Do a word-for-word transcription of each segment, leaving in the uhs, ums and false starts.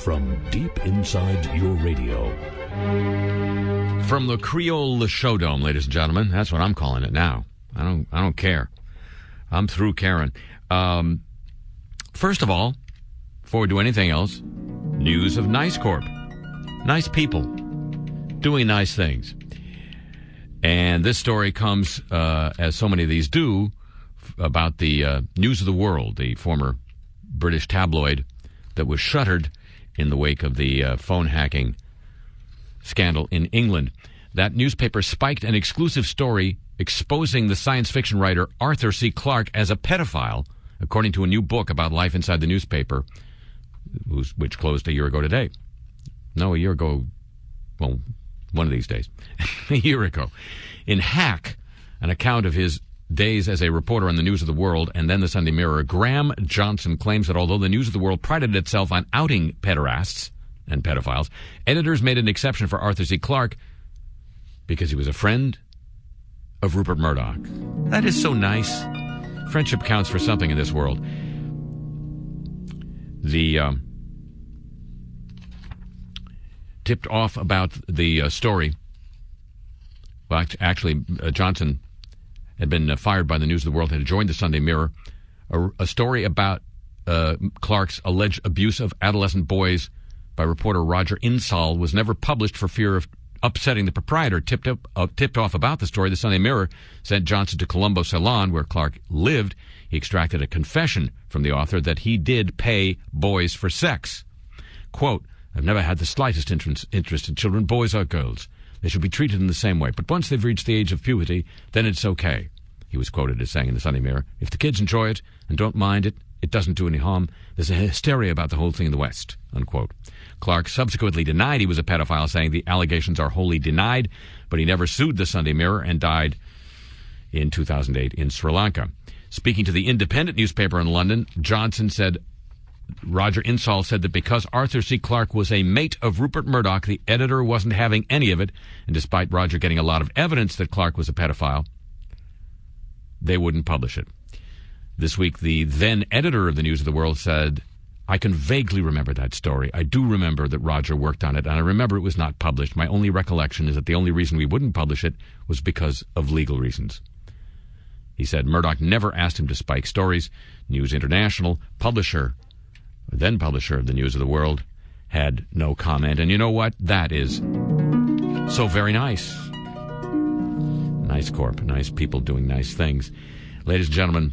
from deep inside your radio. From the Creole Showdome, ladies and gentlemen. That's what I'm calling it now. I don't I don't care. I'm through Karen. Um, first of all, before we do anything else, news of Nice Corp. Nice people doing nice things. And this story comes, uh, as so many of these do, f- about the uh, News of the World, the former British tabloid that was shuttered in the wake of the uh, phone hacking scandal in England. That newspaper spiked an exclusive story exposing the science fiction writer Arthur C. Clarke as a pedophile, according to a new book about life inside the newspaper, which closed a year ago today. No, a year ago, well, one of these days. a year ago. In Hack, an account of his days as a reporter on the News of the World and then the Sunday Mirror, Graham Johnson claims that although the News of the World prided itself on outing pederasts and pedophiles, editors made an exception for Arthur C. Clarke because he was a friend of Rupert Murdoch. That is so nice. Friendship counts for something in this world. The um, tipped off about the uh, story. Well, actually, uh, Johnson had been uh, fired by the News of the World, had joined the Sunday Mirror. A, a story about uh, Clarke's alleged abuse of adolescent boys by reporter Roger Insull was never published for fear of upsetting the proprietor. Tipped up, uh, tipped off about the story, the Sunday Mirror sent Johnson to Colombo Salon, where Clarke lived. He extracted a confession from the author that he did pay boys for sex. Quote, I've never had the slightest interest, interest in children, boys or girls. They should be treated in the same way. But once they've reached the age of puberty, then it's okay. He was quoted as saying in the Sunday Mirror, if the kids enjoy it and don't mind it, it doesn't do any harm. There's a hysteria about the whole thing in the West, unquote. Clarke subsequently denied he was a pedophile, saying the allegations are wholly denied, but he never sued the Sunday Mirror and died in two thousand eight in Sri Lanka. Speaking to the Independent newspaper in London, Johnson said, Roger Insull said that because Arthur C. Clarke was a mate of Rupert Murdoch, the editor wasn't having any of it, and despite Roger getting a lot of evidence that Clarke was a pedophile, they wouldn't publish it. This week, the then editor of the News of the World said, I can vaguely remember that story. I do remember that Roger worked on it, and I remember it was not published. My only recollection is that the only reason we wouldn't publish it was because of legal reasons. He said Murdoch never asked him to spike stories. News International, publisher, then publisher of the News of the World, had no comment. And you know what? That is so very nice. Nice Corp, nice people doing nice things. Ladies and gentlemen,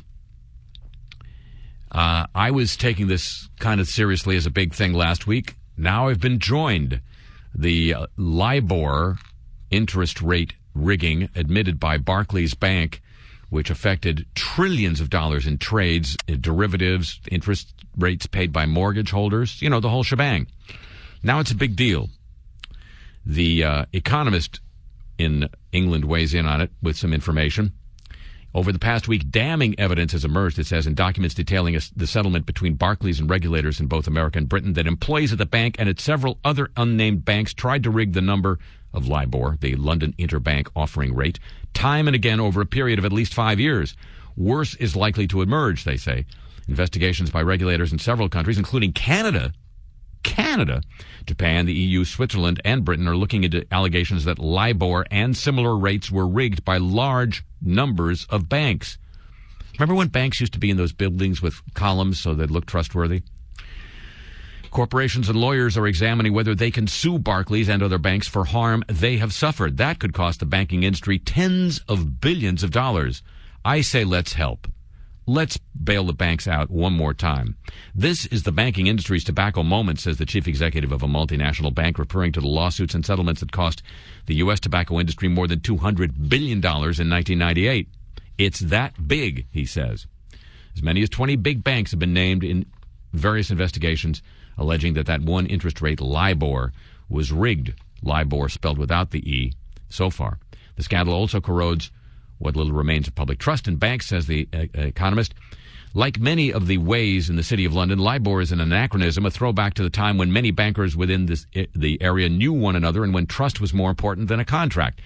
uh, I was taking this kind of seriously as a big thing last week. Now I've been joined. The uh, LIBOR interest rate rigging admitted by Barclays Bank, which affected trillions of dollars in trades, in derivatives, interest rates paid by mortgage holders, you know, the whole shebang. Now it's a big deal. The uh, Economist in England weighs in on it with some information. Over the past week, damning evidence has emerged, it says, in documents detailing a, the settlement between Barclays and regulators in both America and Britain that employees at the bank and at several other unnamed banks tried to rig the number of LIBOR, the London Interbank Offering Rate, time and again over a period of at least five years. Worse is likely to emerge, they say. Investigations by regulators in several countries, including Canada, Canada, Japan, the E U, Switzerland, and Britain, are looking into allegations that LIBOR and similar rates were rigged by large numbers of banks. Remember when banks used to be in those buildings with columns so they'd look trustworthy? Corporations and lawyers are examining whether they can sue Barclays and other banks for harm they have suffered. That could cost the banking industry tens of billions of dollars. I say let's help. Let's bail the banks out one more time. This is the banking industry's tobacco moment, says the chief executive of a multinational bank, referring to the lawsuits and settlements that cost the U S tobacco industry more than two hundred billion dollars in nineteen ninety-eight. It's that big, he says. As many as twenty big banks have been named in various investigations, alleging that that one interest rate, LIBOR, was rigged. LIBOR spelled without the E so far. The scandal also corrodes what little remains of public trust in banks, says the uh, Economist. Like many of the ways in the City of London, LIBOR is an anachronism, a throwback to the time when many bankers within this, the area knew one another and when trust was more important than a contract.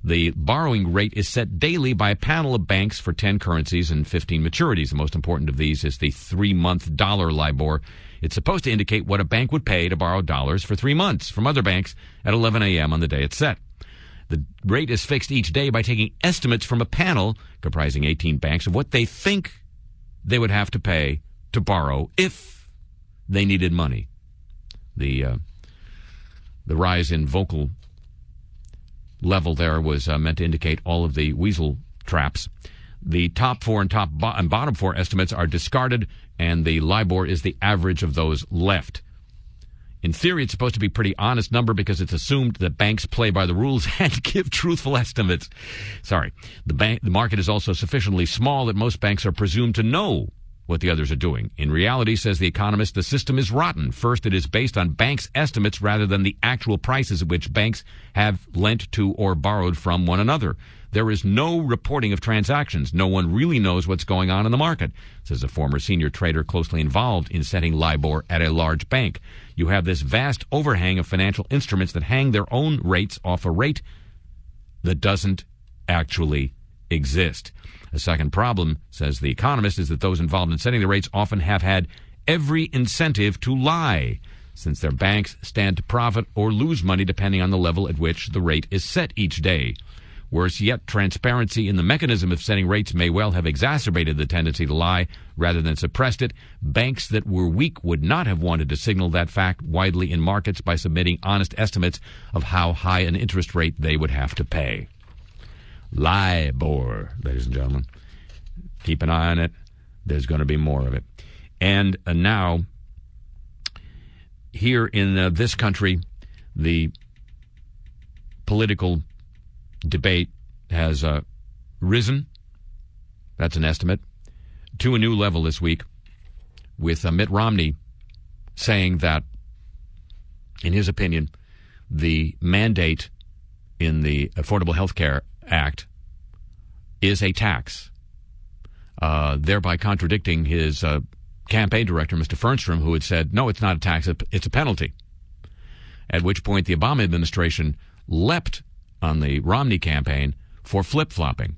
The borrowing rate is set daily by a panel of banks for ten currencies and fifteen maturities. The most important of these is the three-month dollar LIBOR. It's supposed to indicate what a bank would pay to borrow dollars for three months from other banks at eleven a.m. on the day it's set. The rate is fixed each day by taking estimates from a panel comprising eighteen banks of what they think they would have to pay to borrow if they needed money. The uh, the rise in vocal level there was uh, meant to indicate all of the weasel traps. The top four and top bo- and bottom four estimates are discarded, and the LIBOR is the average of those left. In theory, it's supposed to be a pretty honest number because it's assumed that banks play by the rules and give truthful estimates. Sorry. The bank, the market is also sufficiently small that most banks are presumed to know what the others are doing. In reality, says The Economist, the system is rotten. First, it is based on banks' estimates rather than the actual prices at which banks have lent to or borrowed from one another. There is no reporting of transactions. No one really knows what's going on in the market, says a former senior trader closely involved in setting LIBOR at a large bank. You have this vast overhang of financial instruments that hang their own rates off a rate that doesn't actually exist. A second problem, says The Economist, is that those involved in setting the rates often have had every incentive to lie, since their banks stand to profit or lose money depending on the level at which the rate is set each day. Worse yet, transparency in the mechanism of setting rates may well have exacerbated the tendency to lie rather than suppressed it. Banks that were weak would not have wanted to signal that fact widely in markets by submitting honest estimates of how high an interest rate they would have to pay. LIBOR, ladies and gentlemen. Keep an eye on it. There's going to be more of it. And uh, now, here in uh, this country, the political debate has uh, risen, that's an estimate, to a new level this week, with uh, Mitt Romney saying that, in his opinion, the mandate in the Affordable Health Care Act is a tax, uh, thereby contradicting his uh, campaign director, Mister Fernstrom, who had said, no, it's not a tax, it's a penalty. At which point the Obama administration leapt on the Romney campaign for flip-flopping.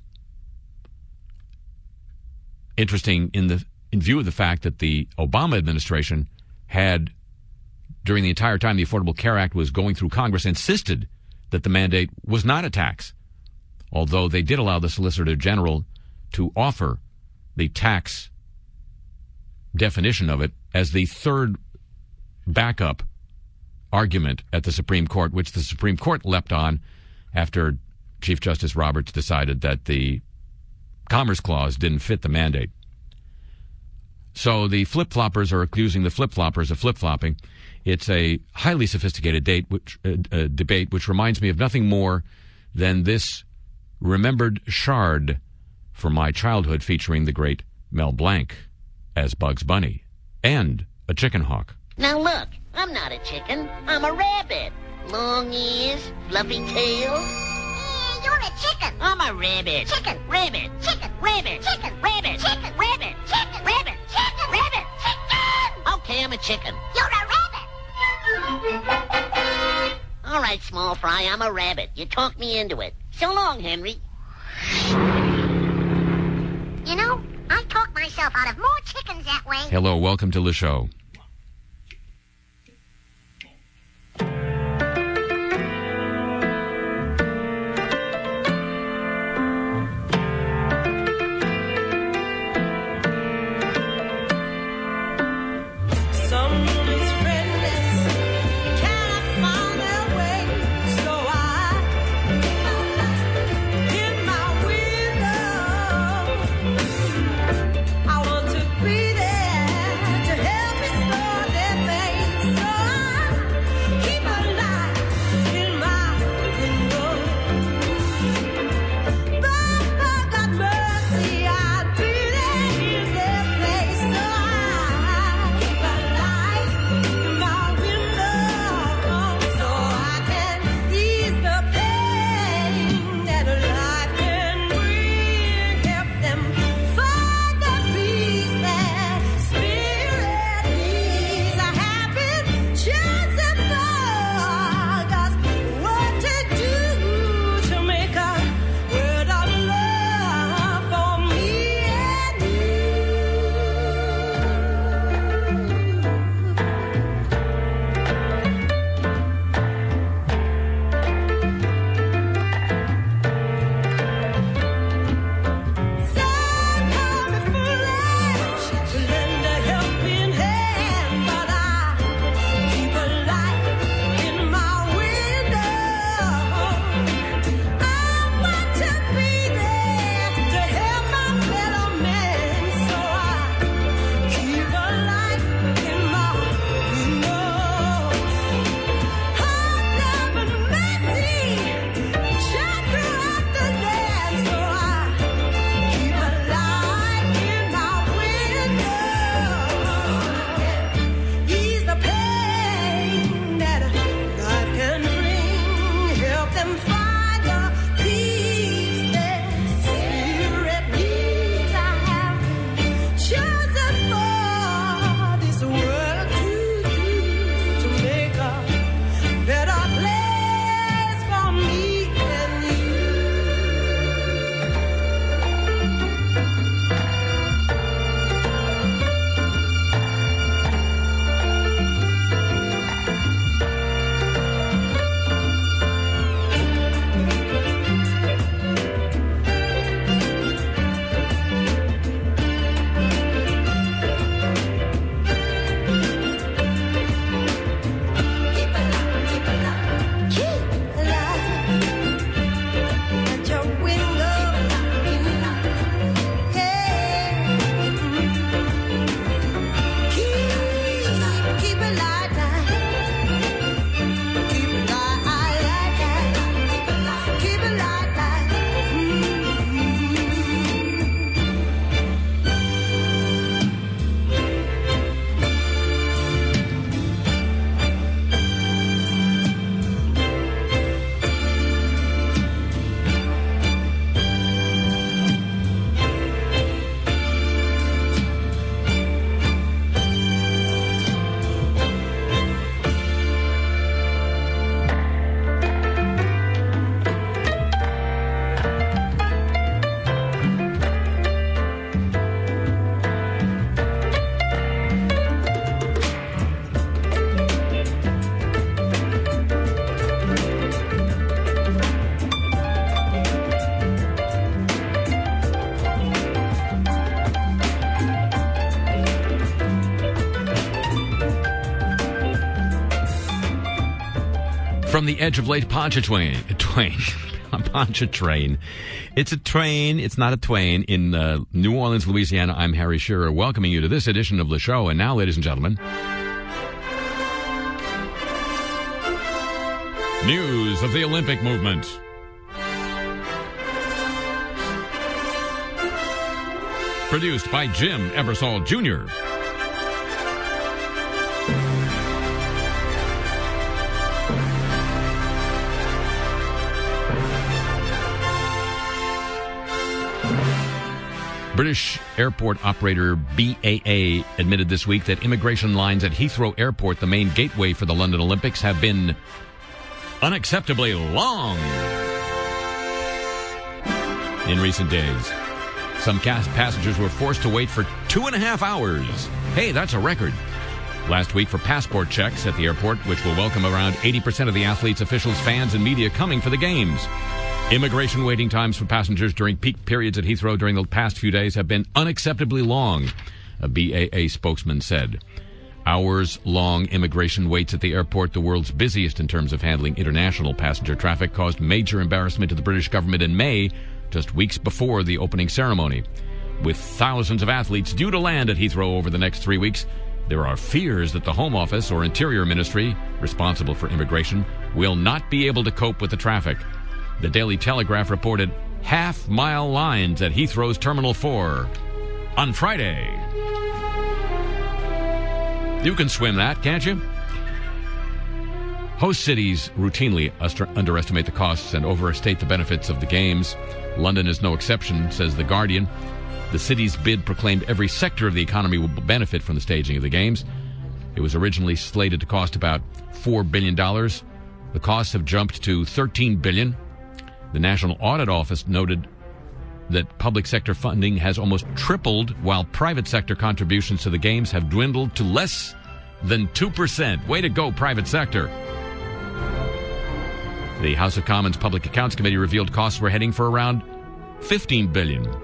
Interesting in the in view of the fact that the Obama administration had, during the entire time the Affordable Care Act was going through Congress, insisted that the mandate was not a tax, although they did allow the Solicitor General to offer the tax definition of it as the third backup argument at the Supreme Court, which the Supreme Court leapt on after Chief Justice Roberts decided that the Commerce Clause didn't fit the mandate. So the flip-floppers are accusing the flip-floppers of flip-flopping. It's a highly sophisticated date, which, uh, uh, debate, which reminds me of nothing more than this remembered shard from my childhood featuring the great Mel Blanc as Bugs Bunny and a chicken hawk. Now look, I'm not a chicken. I'm a rabbit. Long ears, fluffy tail. Yeah, you're a chicken. I'm a rabbit. Chicken. Rabbit. Chicken. Rabbit. Chicken. Rabbit. Chicken. Rabbit. Chicken. Rabbit. Chicken. Rabbit. Chicken. Okay, I'm a chicken. You're a rabbit. All right, small fry, I'm a rabbit. You talked me into it. So long, Henry. You know, I talked myself out of more chickens that way. Hello, welcome to the show. I want to be there to help me From the edge of Lake Pontchartrain, Twain, Pontchartrain. It's a train, it's not a twain. In uh, New Orleans, Louisiana, I'm Harry Shearer, welcoming you to this edition of the show. And now, ladies and gentlemen, news of the Olympic movement. Produced by Jim Ebersol Junior British airport operator B A A admitted this week that immigration lines at Heathrow Airport, the main gateway for the London Olympics, have been unacceptably long in recent days. Some passengers were forced to wait for two and a half hours. Hey, that's a record. Last week for passport checks at the airport, which will welcome around eighty percent of the athletes, officials, fans, and media coming for the games. Immigration waiting times for passengers during peak periods at Heathrow during the past few days have been unacceptably long, a B A A spokesman said. Hours-long immigration waits at the airport, the world's busiest in terms of handling international passenger traffic, caused major embarrassment to the British government in May, just weeks before the opening ceremony. With thousands of athletes due to land at Heathrow over the next three weeks, there are fears that the Home Office or Interior Ministry, responsible for immigration, will not be able to cope with the traffic. The Daily Telegraph reported half-mile lines at Heathrow's Terminal four on Friday. You can swim that, can't you? Host cities routinely underestimate the costs and overstate the benefits of the games. London is no exception, says The Guardian. The city's bid proclaimed every sector of the economy will benefit from the staging of the games. It was originally slated to cost about four billion dollars. The costs have jumped to thirteen billion dollars. The National Audit Office noted that public sector funding has almost tripled, while private sector contributions to the games have dwindled to less than two percent. Way to go, private sector. The House of Commons Public Accounts Committee revealed costs were heading for around fifteen billion dollars.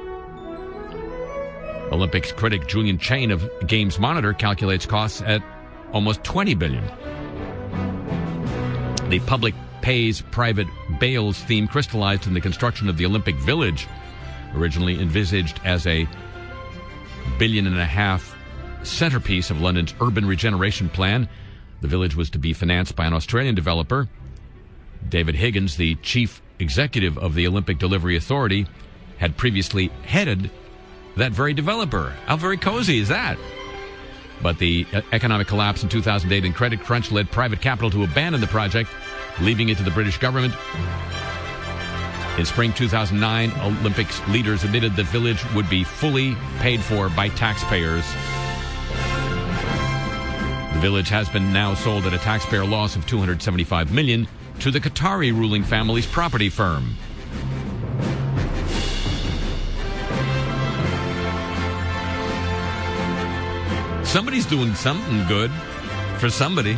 Olympics critic Julian Chain of Games Monitor calculates costs at almost twenty billion dollars. The public pays private bails theme crystallized in the construction of the Olympic Village, originally envisaged as a billion and a half centerpiece of London's urban regeneration plan. The village was to be financed by an Australian developer. David Higgins, the chief executive of the Olympic Delivery Authority, had previously headed that very developer. How very cozy is that? But the economic collapse in two thousand eight and credit crunch led private capital to abandon the project, leaving it to the British government. In spring two thousand nine, Olympics leaders admitted the village would be fully paid for by taxpayers. The village has been now sold at a taxpayer loss of two hundred seventy-five million dollars to the Qatari ruling family's property firm. Somebody's doing something good for somebody.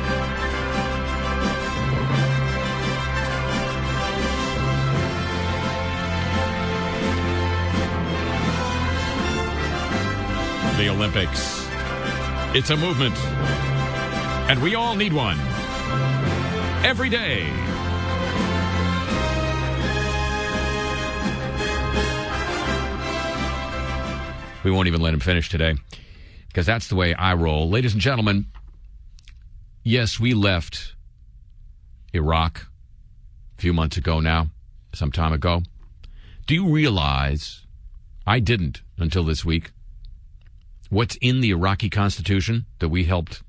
The Olympics. It's a movement. And we all need one. Every day. We won't even let him finish today, because that's the way I roll. Ladies and gentlemen, yes, we left Iraq a few months ago now, some time ago. Do you realize, I didn't until this week, what's in the Iraqi Constitution that we helped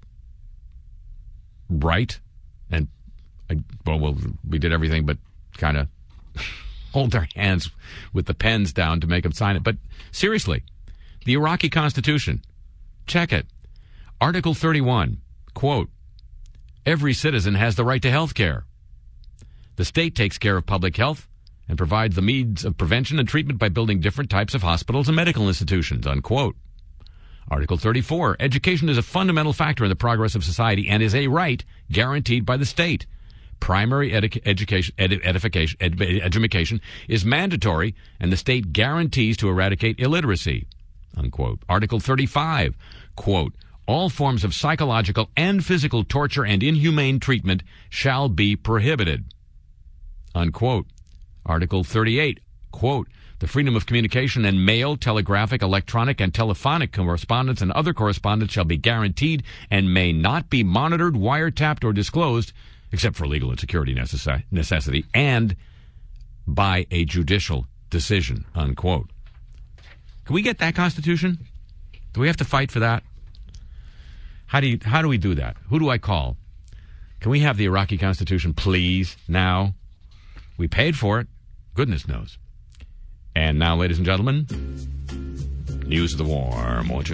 write? And, well, well we did everything but kind of hold their hands with the pens down to make them sign it. But seriously, the Iraqi Constitution, check it. Article thirty-one, quote, every citizen has the right to health care. The state takes care of public health and provides the means of prevention and treatment by building different types of hospitals and medical institutions, unquote. Article thirty-four, education is a fundamental factor in the progress of society and is a right guaranteed by the state. Primary edu- education, ed- edification, ed- education is mandatory, and the state guarantees to eradicate illiteracy, unquote. Article thirty-five, quote, all forms of psychological and physical torture and inhumane treatment shall be prohibited. Unquote. Article thirty-eight, quote, the freedom of communication and mail, telegraphic, electronic, and telephonic correspondence and other correspondence shall be guaranteed and may not be monitored, wiretapped, or disclosed, except for legal and security necess- necessity, and by a judicial decision, unquote. Can we get that Constitution? Do we have to fight for that? How do you, how do we do that? Who do I call? Can we have the Iraqi Constitution, please, now? We paid for it. Goodness knows. And now, ladies and gentlemen, news of the war, won't you?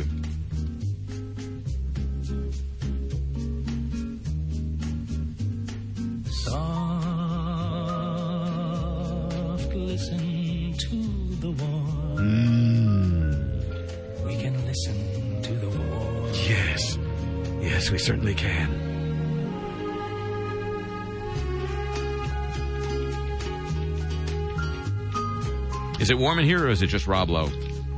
Soft, listen to the war. Mm. We can listen to the war. Yes. Yes, we certainly can. Is it warm in here, or is it just Rob Lowe?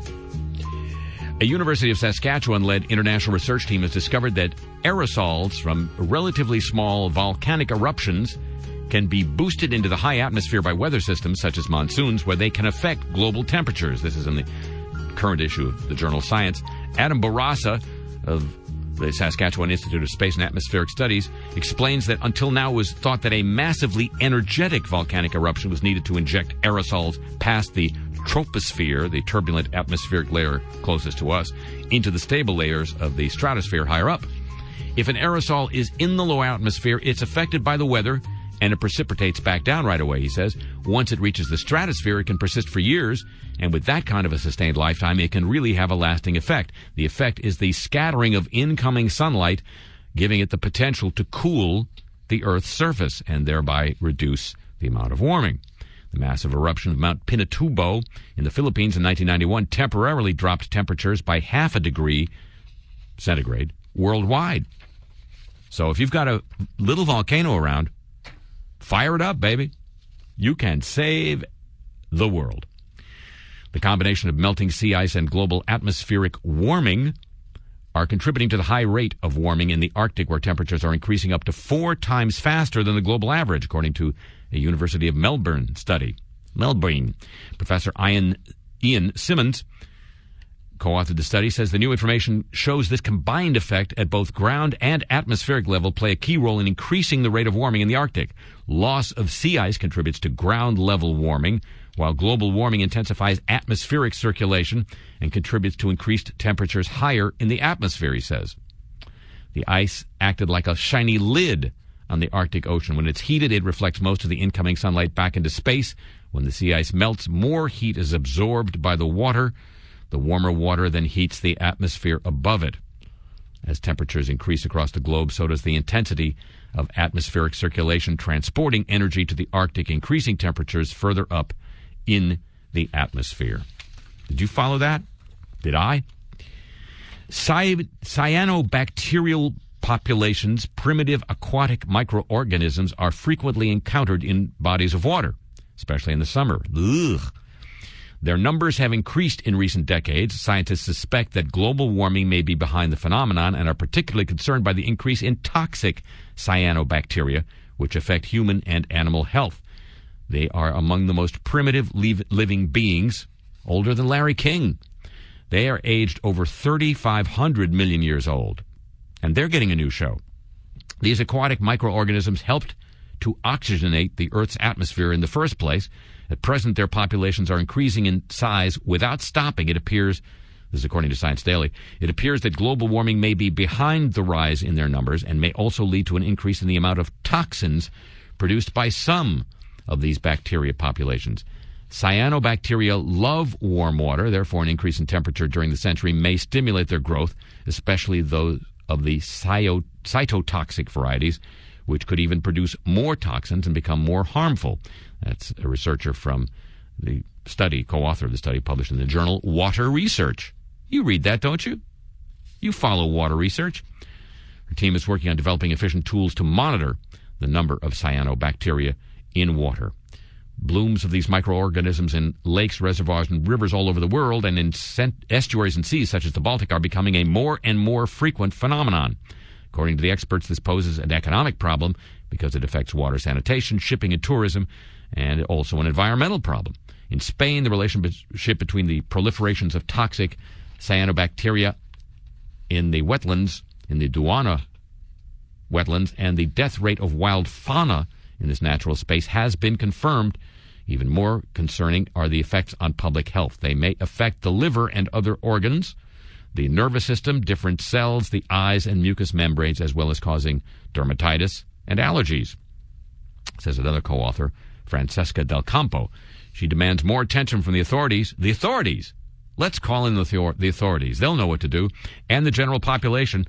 A University of Saskatchewan-led international research team has discovered that aerosols from relatively small volcanic eruptions can be boosted into the high atmosphere by weather systems such as monsoons, where they can affect global temperatures. This is in the current issue of the journal Science. Adam Barasa of the Saskatchewan Institute of Space and Atmospheric Studies explains that until now it was thought that a massively energetic volcanic eruption was needed to inject aerosols past the troposphere, the turbulent atmospheric layer closest to us, into the stable layers of the stratosphere higher up. If an aerosol is in the low atmosphere, it's affected by the weather and it precipitates back down right away, he says. Once it reaches the stratosphere, it can persist for years, and with that kind of a sustained lifetime, it can really have a lasting effect. The effect is the scattering of incoming sunlight, giving it the potential to cool the Earth's surface and thereby reduce the amount of warming. The massive eruption of Mount Pinatubo in the Philippines in nineteen ninety-one temporarily dropped temperatures by half a degree centigrade worldwide. So if you've got a little volcano around, fire it up, baby. You can save the world. The combination of melting sea ice and global atmospheric warming are contributing to the high rate of warming in the Arctic, where temperatures are increasing up to four times faster than the global average, according to a University of Melbourne study. Melbourne. Professor Ian, Ian Simmons, co-authored the study, says the new information shows this combined effect at both ground and atmospheric level play a key role in increasing the rate of warming in the Arctic. Loss of sea ice contributes to ground level warming, while global warming intensifies atmospheric circulation and contributes to increased temperatures higher in the atmosphere, he says. The ice acted like a shiny lid on the Arctic Ocean. When it's heated, it reflects most of the incoming sunlight back into space. When the sea ice melts, more heat is absorbed by the water. The warmer water then heats the atmosphere above it. As temperatures increase across the globe, so does the intensity of atmospheric circulation, transporting energy to the Arctic, increasing temperatures further up in the atmosphere. Did you follow that? Did I? Cy- cyanobacterial populations, primitive aquatic microorganisms, are frequently encountered in bodies of water, especially in the summer. Ugh. Their numbers have increased in recent decades. Scientists suspect that global warming may be behind the phenomenon and are particularly concerned by the increase in toxic cyanobacteria, which affect human and animal health. They are among the most primitive living beings, older than Larry King. They are aged over thirty-five hundred million years old, and they're getting a new show. These aquatic microorganisms helped to oxygenate the Earth's atmosphere in the first place. At present, their populations are increasing in size without stopping. It appears, this is according to Science Daily, it appears that global warming may be behind the rise in their numbers and may also lead to an increase in the amount of toxins produced by some of these bacteria populations. Cyanobacteria love warm water, therefore an increase in temperature during the century may stimulate their growth, especially those of the cyto- cytotoxic varieties, which could even produce more toxins and become more harmful. That's a researcher from the study, co-author of the study, published in the journal Water Research. You read that, don't you? You follow water research. Her team is working on developing efficient tools to monitor the number of cyanobacteria in water. Blooms of these microorganisms in lakes, reservoirs, and rivers all over the world and in estuaries and seas such as the Baltic are becoming a more and more frequent phenomenon. According to the experts, this poses an economic problem because it affects water sanitation, shipping, and tourism, and also an environmental problem. In Spain, the relationship between the proliferations of toxic cyanobacteria in the wetlands, in the Duana wetlands, and the death rate of wild fauna in this natural space has been confirmed. Even more concerning are the effects on public health. They may affect the liver and other organs, the nervous system, different cells, the eyes, and mucous membranes, as well as causing dermatitis and allergies, says another co-author, Francesca Del Campo. She demands more attention from the authorities. The authorities! Let's call in the, the authorities. They'll know what to do. And the general population.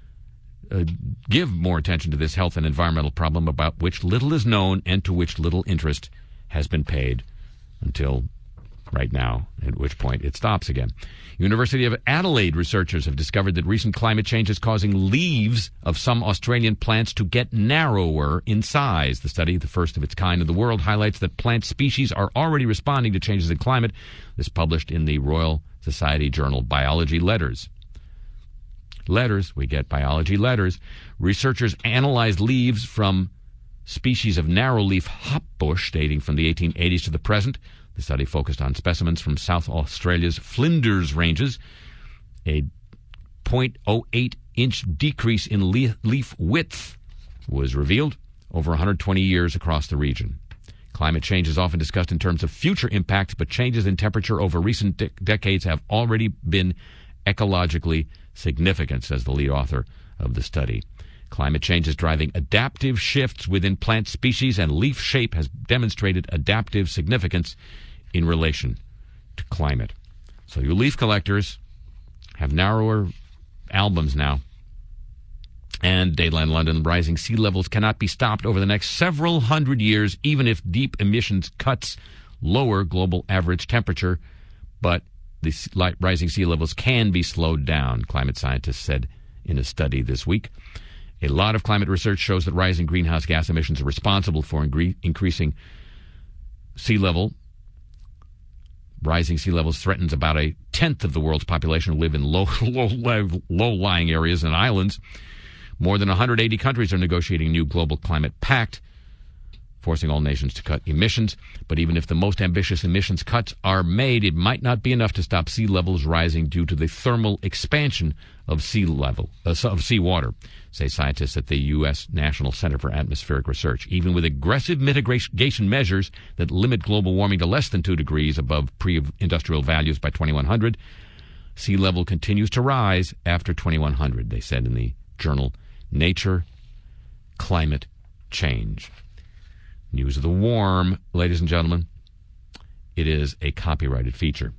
Uh, give more attention to this health and environmental problem about which little is known and to which little interest has been paid until right now, at which point it stops again. University of Adelaide researchers have discovered that recent climate change is causing leaves of some Australian plants to get narrower in size. The study, the first of its kind in the world, highlights that plant species are already responding to changes in climate. This published in the Royal Society journal Biology Letters. Letters, we get biology letters. Researchers analyzed leaves from species of narrow-leaf hopbush dating from the eighteen eighties to the present. The study focused on specimens from South Australia's Flinders Ranges. A zero point zero eight inch decrease in leaf width was revealed over one hundred twenty years across the region. Climate change is often discussed in terms of future impacts, but changes in temperature over recent de- decades have already been ecologically significant, says the lead author of the study. Climate change is driving adaptive shifts within plant species, and leaf shape has demonstrated adaptive significance in relation to climate. So you leaf collectors have narrower albums now. And Dateline London, rising sea levels cannot be stopped over the next several hundred years, even if deep emissions cuts lower global average temperature. But the rising sea levels can be slowed down, climate scientists said in a study this week. A lot of climate research shows that rising greenhouse gas emissions are responsible for ingre- increasing sea level. Rising sea levels threatens about a tenth of the world's population who live in low, low, low-lying areas and islands. More than one hundred eighty countries are negotiating a new global climate pact, forcing all nations to cut emissions. But even if the most ambitious emissions cuts are made, it might not be enough to stop sea levels rising due to the thermal expansion of sea level uh, of seawater, say scientists at the U S National Center for Atmospheric Research. Even with aggressive mitigation measures that limit global warming to less than two degrees above pre-industrial values by twenty-one hundred, sea level continues to rise after twenty-one hundred, they said in the journal Nature Climate Change. News of the Warm, ladies and gentlemen. It is a copyrighted feature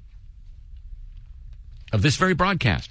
of this very broadcast.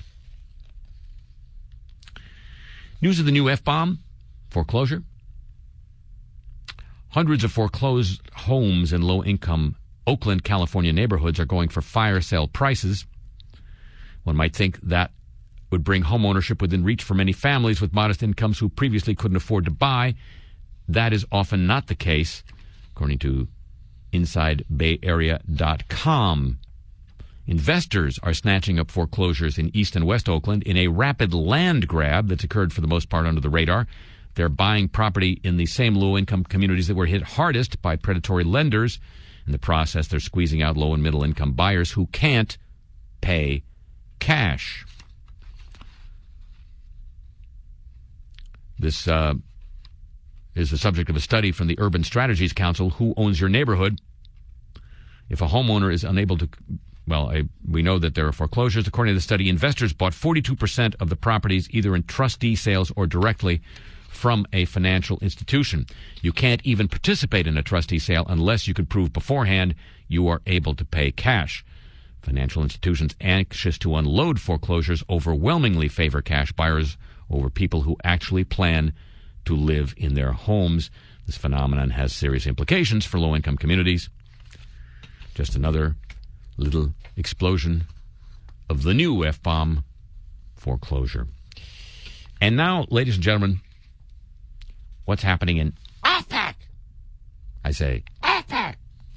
News of the new F-bomb, foreclosure. Hundreds of foreclosed homes in low-income Oakland, California neighborhoods are going for fire sale prices. One might think that would bring homeownership within reach for many families with modest incomes who previously couldn't afford to buy. That is often not the case, according to inside bay area dot com. Investors are snatching up foreclosures in East and West Oakland in a rapid land grab that's occurred for the most part under the radar. They're buying property in the same low-income communities that were hit hardest by predatory lenders. In the process, they're squeezing out low- and middle-income buyers who can't pay cash. This uh, is the subject of a study from the Urban Strategies Council, Who Owns Your Neighborhood? If a homeowner is unable to... Well, I, we know that there are foreclosures. According to the study, investors bought forty-two percent of the properties either in trustee sales or directly from a financial institution. You can't even participate in a trustee sale unless you can prove beforehand you are able to pay cash. Financial institutions anxious to unload foreclosures overwhelmingly favor cash buyers over people who actually plan to live in their homes. This phenomenon has serious implications for low-income communities. Just another little explosion of the new F-bomb foreclosure. And now, ladies and gentlemen, what's happening in AFPAC? I say AFPAC.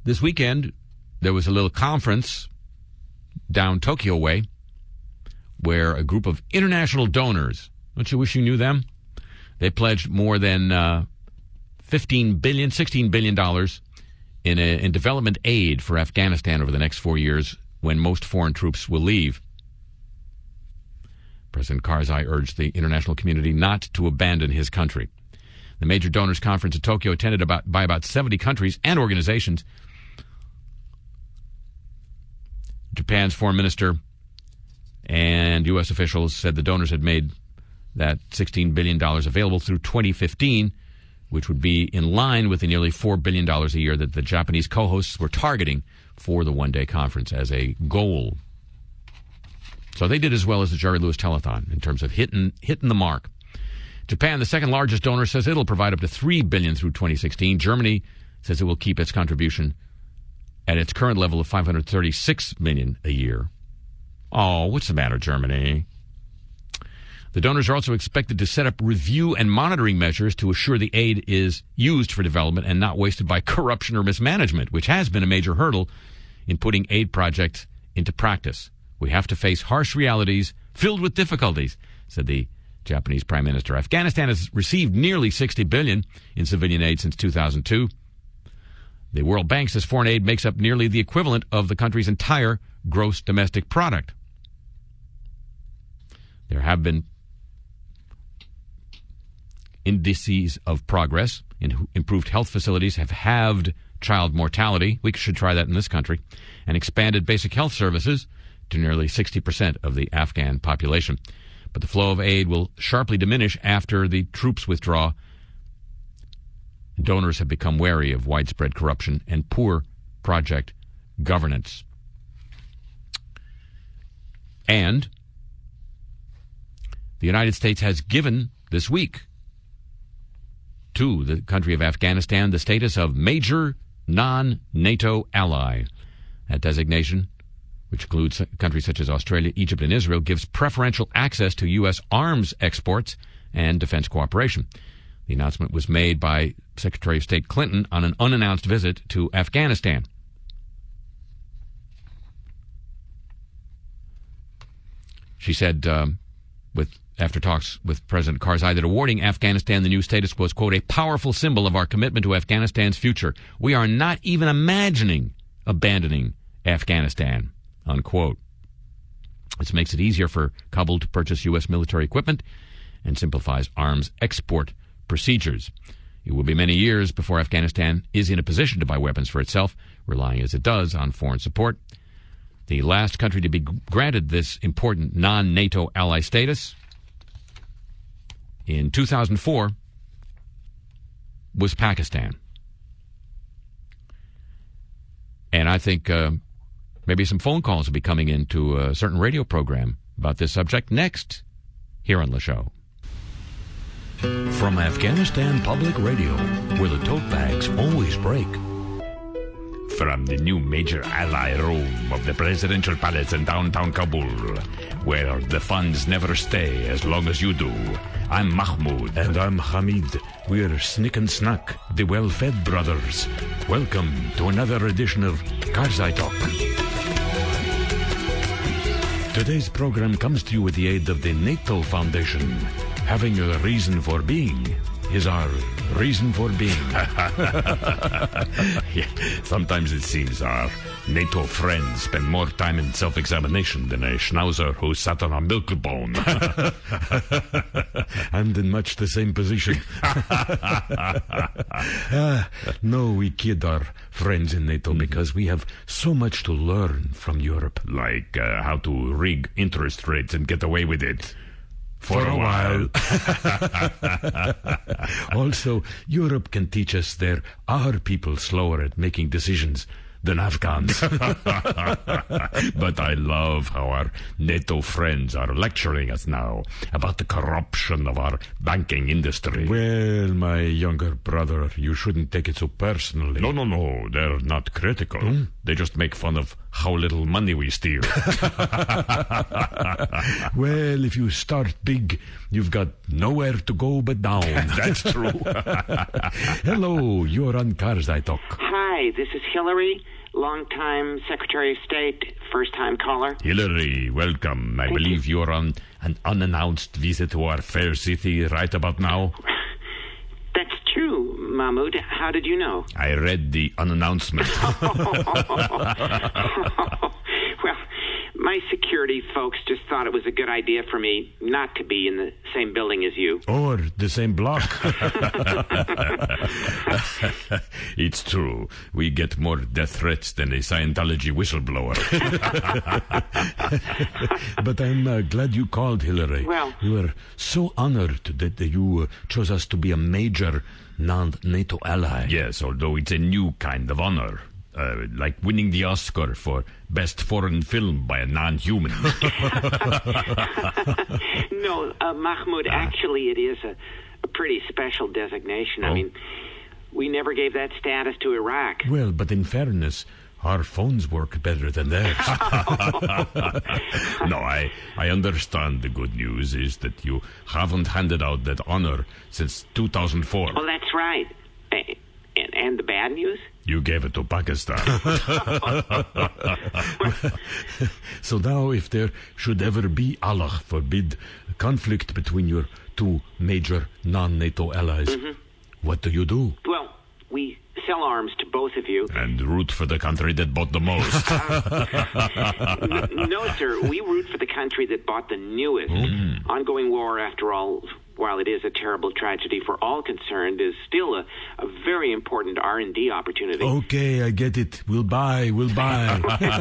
this weekend, there was a little conference down Tokyo way where a group of international donors, don't you wish you knew them? They pledged more than uh, fifteen billion dollars, sixteen billion dollars in, a, in development aid for Afghanistan over the next four years when most foreign troops will leave. President Karzai urged the international community not to abandon his country. The major donors conference in Tokyo, attended about, by about seventy countries and organizations. Japan's foreign minister and U S officials said the donors had made that sixteen billion dollars available through twenty fifteen, which would be in line with the nearly four billion dollars a year that the Japanese co-hosts were targeting for the one-day conference as a goal. So they did as well as the Jerry Lewis Telethon in terms of hitting, hitting the mark. Japan, the second largest donor, says it'll provide up to three billion dollars through twenty sixteen. Germany says it will keep its contribution at its current level of five hundred thirty-six million dollars a year. Oh, what's the matter, Germany? The donors are also expected to set up review and monitoring measures to assure the aid is used for development and not wasted by corruption or mismanagement, which has been a major hurdle in putting aid projects into practice. We have to face harsh realities filled with difficulties, said the Japanese Prime Minister. Afghanistan has received nearly sixty billion dollars in civilian aid since two thousand two. The World Bank says foreign aid makes up nearly the equivalent of the country's entire gross domestic product. There have been indices of progress. In improved health facilities have halved child mortality. We should try that in this country. And expanded basic health services to nearly sixty percent of the Afghan population. But the flow of aid will sharply diminish after the troops withdraw. Donors have become wary of widespread corruption and poor project governance. And the United States has given this week to the country of Afghanistan the status of major non-NATO ally. That designation, which includes countries such as Australia, Egypt, and Israel, gives preferential access to U S arms exports and defense cooperation. The announcement was made by Secretary of State Clinton on an unannounced visit to Afghanistan. She said, um, with after talks with President Karzai, that awarding Afghanistan the new status was, quote, a powerful symbol of our commitment to Afghanistan's future. We are not even imagining abandoning Afghanistan, unquote. This makes it easier for Kabul to purchase U S military equipment and simplifies arms export procedures. It will be many years before Afghanistan is in a position to buy weapons for itself, relying as it does on foreign support. The last country to be granted this important non-NATO ally status in two thousand four was Pakistan. And I think uh, maybe some phone calls will be coming into a certain radio program about this subject next here on the show. From Afghanistan Public Radio, where the tote bags always break. From the new major ally room of the presidential palace in downtown Kabul, where the funds never stay as long as you do, I'm Mahmoud. And I'm Hamid. We're Snick and Snack, the well-fed brothers. Welcome to another edition of Karzai Talk. Today's program comes to you with the aid of the NATO Foundation. Having a reason for being is our reason for being. Yeah, sometimes it seems our NATO friends spend more time in self-examination than a schnauzer who sat on a milk bone. And in much the same position. uh, no, we kid our friends in NATO because we have so much to learn from Europe. Like uh, how to rig interest rates and get away with it. For, For a, a while. while. Also, Europe can teach us there are people slower at making decisions than Afghans. But I love how our NATO friends are lecturing us now about the corruption of our banking industry. Well, my younger brother, you shouldn't take it so personally. No, no, no. They're not critical. Hmm? They just make fun of how little money we steal. Well, if you start big, you've got nowhere to go but down. That's true. Hello, you're on Cars I Talk. Hi, this is Hillary, longtime Secretary of State, first-time caller. Hillary, welcome. I believe you're on an unannounced visit to our fair city right about now. That's true, Mahmoud. How did you know? I read the unannouncement. Well, my security folks just thought it was a good idea for me not to be in the same building as you. Or the same block. It's true. We get more death threats than a Scientology whistleblower. But I'm uh, glad you called, Hillary. Well- we were so honored that uh, you uh, chose us to be a major non-NATO ally. Yes, although it's a new kind of honor. Uh, like winning the Oscar for Best Foreign Film by a non-human. No, uh, Mahmoud, actually it is a, a pretty special designation. I Oh. mean, we never gave that status to Iraq. Well, but in fairness, our phones work better than theirs. No, I, I understand the good news is that you haven't handed out that honor since two thousand four. Well, that's right. A- And, and the bad news? You gave it to Pakistan. So now, if there should ever be, Allah forbid, conflict between your two major non-NATO allies, what do you do? Well, we sell arms to both of you. And root for the country that bought the most. N- no, sir. We root for the country that bought the newest. Ongoing war, after all, while it is a terrible tragedy for all concerned, is still a, a very important R and D opportunity. Okay, I get it. We'll buy, we'll buy.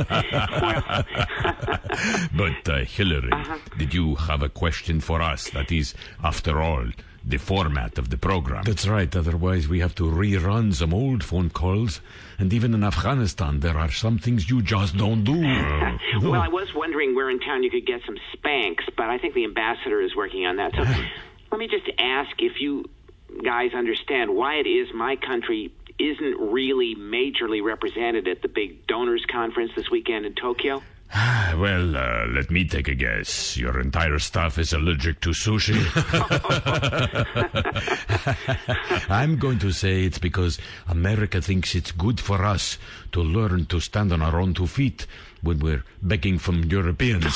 But, uh, Hillary, did you have a question for us? That is, after all, the format of the program. That's right. Otherwise, we have to rerun some old phone calls. And even in Afghanistan, there are some things you just don't do. Well, I was wondering where in town you could get some Spanx, but I think the ambassador is working on that. So let me just ask if you guys understand why it is my country isn't really majorly represented at the big donors conference this weekend in Tokyo. Well, uh, let me take a guess. Your entire staff is allergic to sushi. I'm going to say it's because America thinks it's good for us to learn to stand on our own two feet when we're begging from Europeans.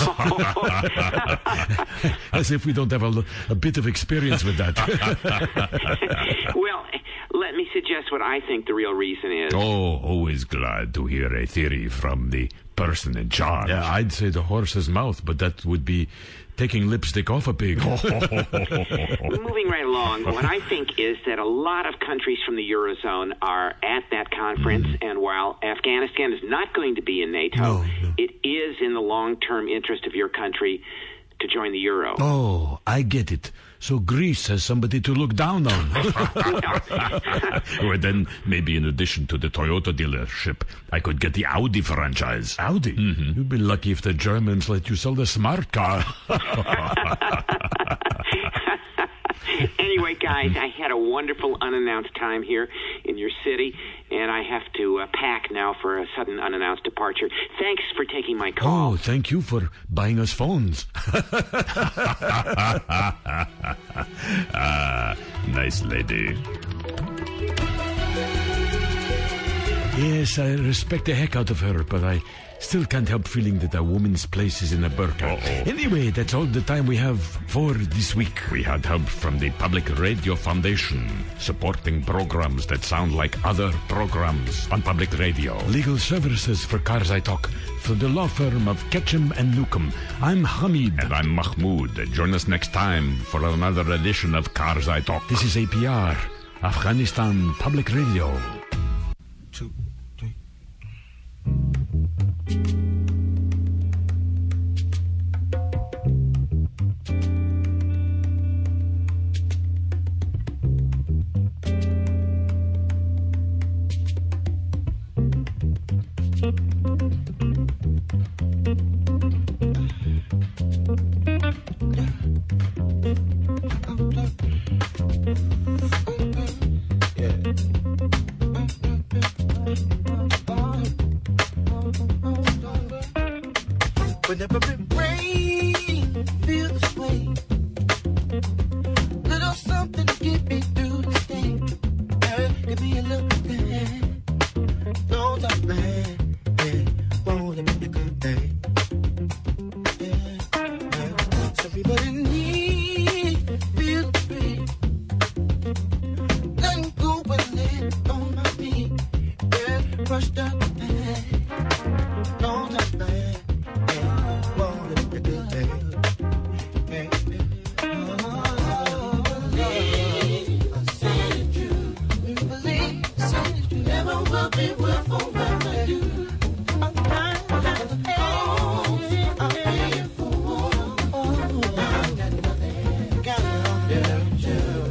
As if we don't have a, a bit of experience with that. Well, let me suggest what I think the real reason is. Oh, always glad to hear a theory from the person in charge. Yeah, I'd say the horse's mouth, but that would be taking lipstick off a pig. Moving right along, what I think is that a lot of countries from the Eurozone are at that conference, and while Afghanistan is not going to be in NATO, No, no. it is in the long-term interest of your country to join the Euro. Oh, I get it. So Greece has somebody to look down on. Or then, maybe in addition to the Toyota dealership, I could get the Audi franchise. Audi? You'd be lucky if the Germans let you sell the smart car. Anyway, guys, I had a wonderful unannounced time here in your city, and I have to uh, pack now for a sudden unannounced departure. Thanks for taking my call. Oh, thank you for buying us phones. Ah, nice lady. Yes, I respect the heck out of her, but I still can't help feeling that a woman's place is in a burqa. Uh-oh. Anyway, that's all the time we have for this week. We had help from the Public Radio Foundation, supporting programs that sound like other programs on public radio. Legal services for Cars I Talk from the law firm of Ketchum and Newcomb. I'm Hamid. And I'm Mahmoud. Join us next time for another edition of Cars I Talk. This is A P R, Afghanistan Public Radio. Two, three. But in me, feel free. Letting go and let on my feet. Yeah, brushed up the past. No, that's bad. Yeah, won't let it be bad. Yeah, yeah. Oh, believe, I said it true. Believe, I said it true. Never will be worth forever do. I'm fine, I'm fine. I'm paying for more. I got nothing, got nothing to do.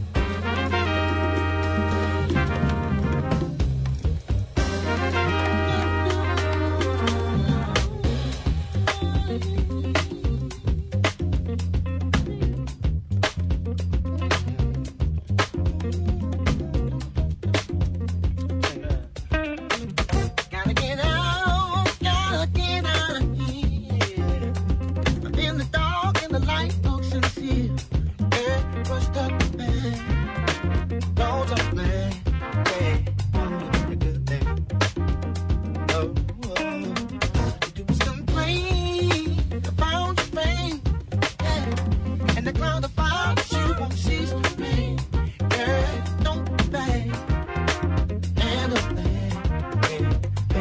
Gotta get out, gotta get out of here. I'm in the dark and the light looks sincere. Yeah, brushed up the bed. Don't I'm glad. Hey, a good thing. Oh, oh. You do some plain, I found your fame. Yeah, and the cloud of fire, you won't cease to rain. Yeah, don't be bad. And I'm glad. Yeah.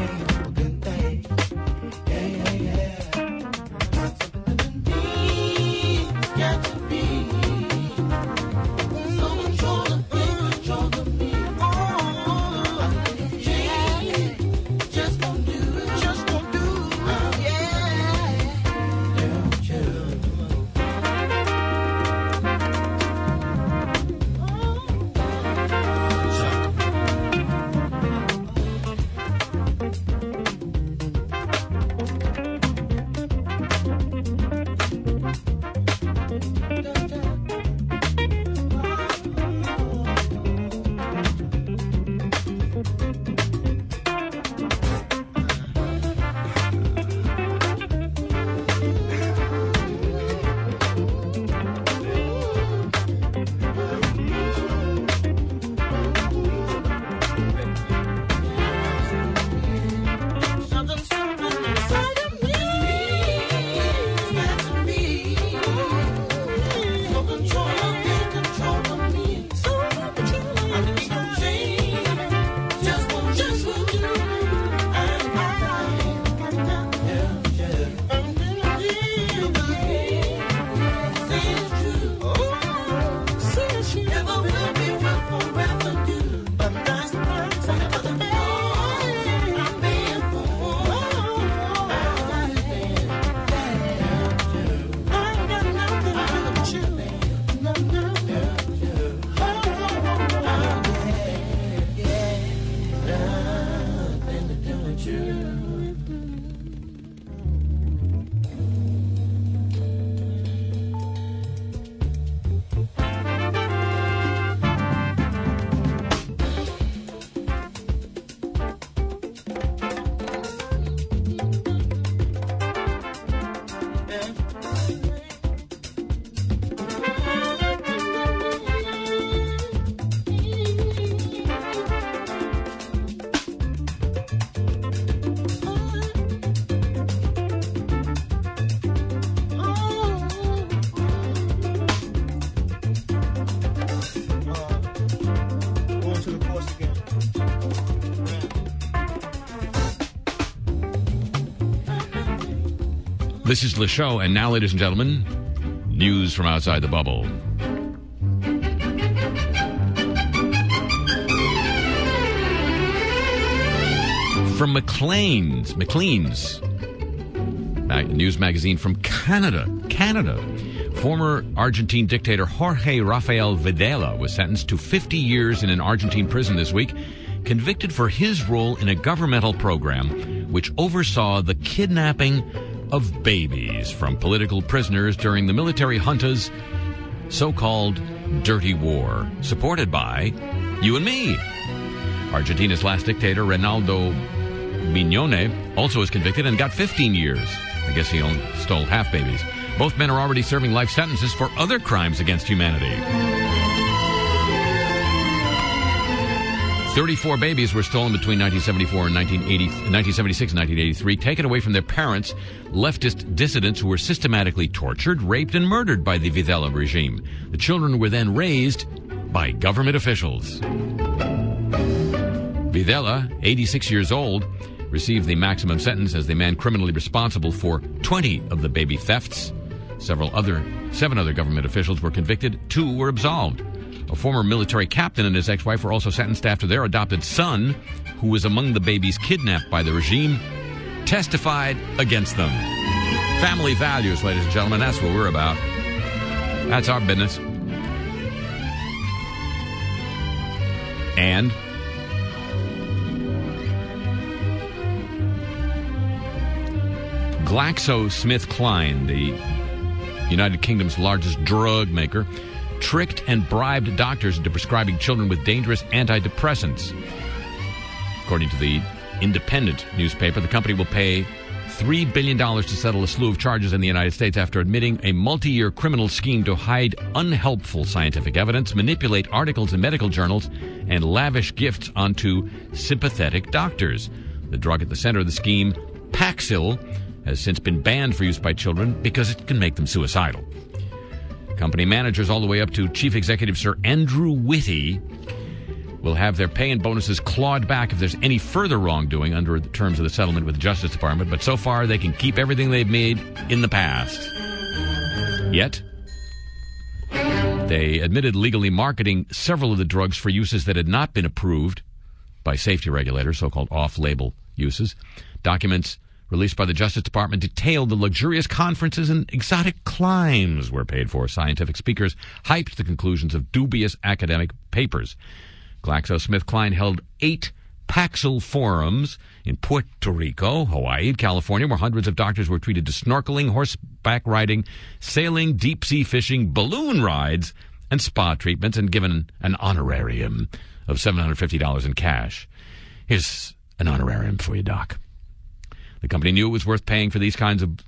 This is the show, and now, ladies and gentlemen, news from outside the bubble. From Maclean's, Maclean's mag- news magazine from Canada, Canada. Former Argentine dictator Jorge Rafael Videla was sentenced to fifty years in an Argentine prison this week, convicted for his role in a governmental program which oversaw the kidnapping of babies from political prisoners during the military junta's so-called dirty war, supported by you and me. Argentina's last dictator, Reinaldo Mignone, also was convicted and got fifteen years. I guess he only stole half babies. Both men are already serving life sentences for other crimes against humanity. thirty-four babies were stolen between nineteen seventy-four and nineteen eighty, nineteen seventy-six and nineteen eighty-three, taken away from their parents, leftist dissidents who were systematically tortured, raped, and murdered by the Videla regime. The children were then raised by government officials. Videla, eighty-six years old, received the maximum sentence as the man criminally responsible for twenty of the baby thefts. Several other, seven other government officials were convicted. Two were absolved. A former military captain and his ex-wife were also sentenced after their adopted son, who was among the babies kidnapped by the regime, testified against them. Family values, ladies and gentlemen, that's what we're about. That's our business. And GlaxoSmithKline, the United Kingdom's largest drug maker, tricked and bribed doctors into prescribing children with dangerous antidepressants. According to the Independent newspaper, the company will pay three billion dollars to settle a slew of charges in the United States after admitting a multi-year criminal scheme to hide unhelpful scientific evidence, manipulate articles in medical journals, and lavish gifts onto sympathetic doctors. The drug at the center of the scheme, Paxil, has since been banned for use by children because it can make them suicidal. Company managers all the way up to Chief Executive Sir Andrew Whitty will have their pay and bonuses clawed back if there's any further wrongdoing under the terms of the settlement with the Justice Department, but so far they can keep everything they've made in the past. Yet, they admitted legally marketing several of the drugs for uses that had not been approved by safety regulators, so-called off-label uses. Documents released by the Justice Department detailed the luxurious conferences and exotic climes were paid for. Scientific speakers hyped the conclusions of dubious academic papers. GlaxoSmithKline held eight Paxil forums in Puerto Rico, Hawaii, California, where hundreds of doctors were treated to snorkeling, horseback riding, sailing, deep-sea fishing, balloon rides, and spa treatments, and given an honorarium of seven hundred fifty dollars in cash. Here's an honorarium for you, Doc. The company knew it was worth paying for these kinds of